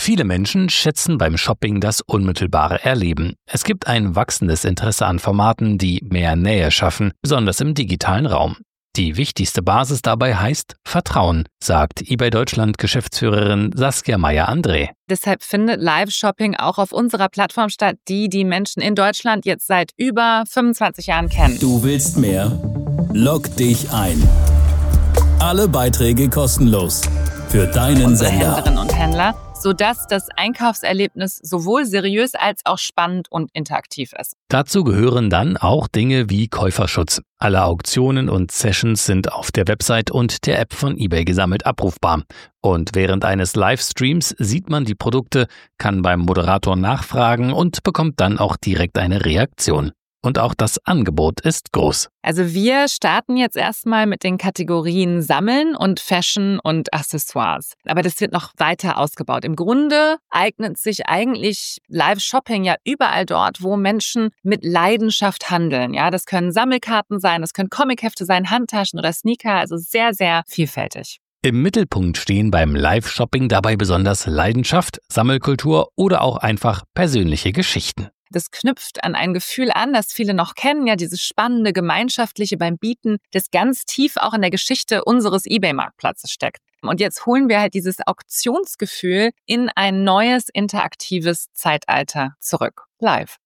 Viele Menschen schätzen beim Shopping das unmittelbare Erleben. Es gibt ein wachsendes Interesse an Formaten, die mehr Nähe schaffen, besonders im digitalen Raum. Die wichtigste Basis dabei heißt Vertrauen, sagt eBay Deutschland Geschäftsführerin Saskia Meyer-André. Deshalb findet Live-Shopping auch auf unserer Plattform statt, die Menschen in Deutschland jetzt seit über 25 Jahren kennen. Du willst mehr? Log dich ein. Alle Beiträge kostenlos für deinen Sender. Händlerinnen und Händler, sodass das Einkaufserlebnis sowohl seriös als auch spannend und interaktiv ist. Dazu gehören dann auch Dinge wie Käuferschutz. Alle Auktionen und Sessions sind auf der Website und der App von eBay gesammelt abrufbar. Und während eines Livestreams sieht man die Produkte, kann beim Moderator nachfragen und bekommt dann auch direkt eine Reaktion. Und auch das Angebot ist groß. Also wir starten jetzt erstmal mit den Kategorien Sammeln und Fashion und Accessoires. Aber das wird noch weiter ausgebaut. Im Grunde eignet sich eigentlich Live-Shopping ja überall dort, wo Menschen mit Leidenschaft handeln. Ja, das können Sammelkarten sein, das können Comichefte sein, Handtaschen oder Sneaker. Also sehr, sehr vielfältig. Im Mittelpunkt stehen beim Live-Shopping dabei besonders Leidenschaft, Sammelkultur oder auch einfach persönliche Geschichten. Das knüpft an ein Gefühl an, das viele noch kennen, ja, dieses spannende Gemeinschaftliche beim Bieten, das ganz tief auch in der Geschichte unseres eBay-Marktplatzes steckt. Und jetzt holen wir halt dieses Auktionsgefühl in ein neues, interaktives Zeitalter zurück. Live.